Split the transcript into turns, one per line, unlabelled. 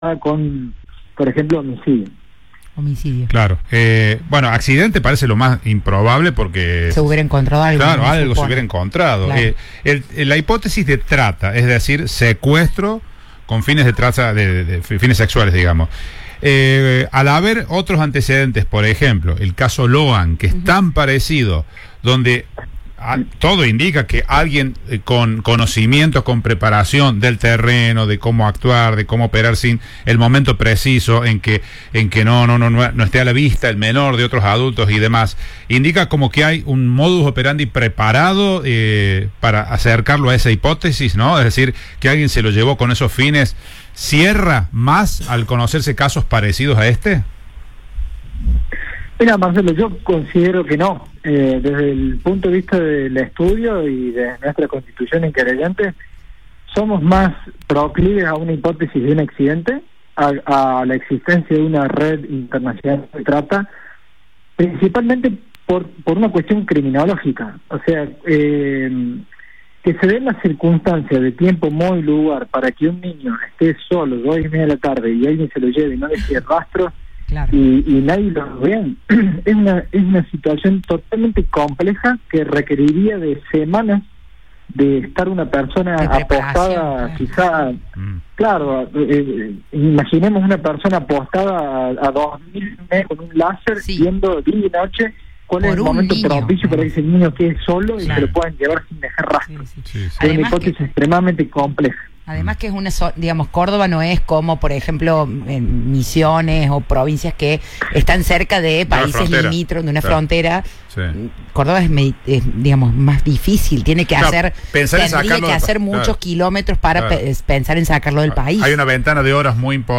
con, por ejemplo, homicidio.
Claro. Bueno, accidente parece lo más improbable porque...
Se hubiera encontrado algo.
Claro, algo se hubiera encontrado. Claro. La hipótesis de trata, es decir, secuestro con fines de trata, de fines sexuales, digamos. Al haber otros antecedentes, por ejemplo, el caso Loan, que es tan parecido, donde todo indica que alguien con conocimientos, con preparación del terreno, de cómo actuar, de cómo operar sin el momento preciso en que no esté a la vista el menor de otros adultos y demás, indica como que hay un modus operandi preparado para acercarlo a esa hipótesis, ¿no? Es decir, que alguien se lo llevó con esos fines. ¿Cierra más al conocerse casos parecidos a este?
Mira, Marcelo, yo considero que no. Desde el punto de vista del estudio y de nuestra constitución en querellante, somos más proclives a una hipótesis de un accidente, a la existencia de una red internacional de trata, principalmente por una cuestión criminológica. O sea, que se den las circunstancias de tiempo, modo y lugar para que un niño esté solo 2:30 de la tarde y alguien se lo lleve y no deje rastro. Claro. Y nadie lo ve. Es una situación totalmente compleja que requeriría de semanas de estar una persona apostada, quizá, claro, imaginemos una persona apostada a 2000 metros con un láser, viendo día y noche cuál es el momento propicio para que ese niño quede solo y se lo puedan llevar sin dejar rastro. Es una hipótesis extremadamente compleja.
Además que es digamos, Córdoba no es como, por ejemplo, en Misiones o provincias que están cerca de países limítrofes, de una frontera. Sí. Córdoba es, digamos, más difícil, tendría que hacer muchos kilómetros para pensar en sacarlo del país.
Hay una ventana de horas muy importante.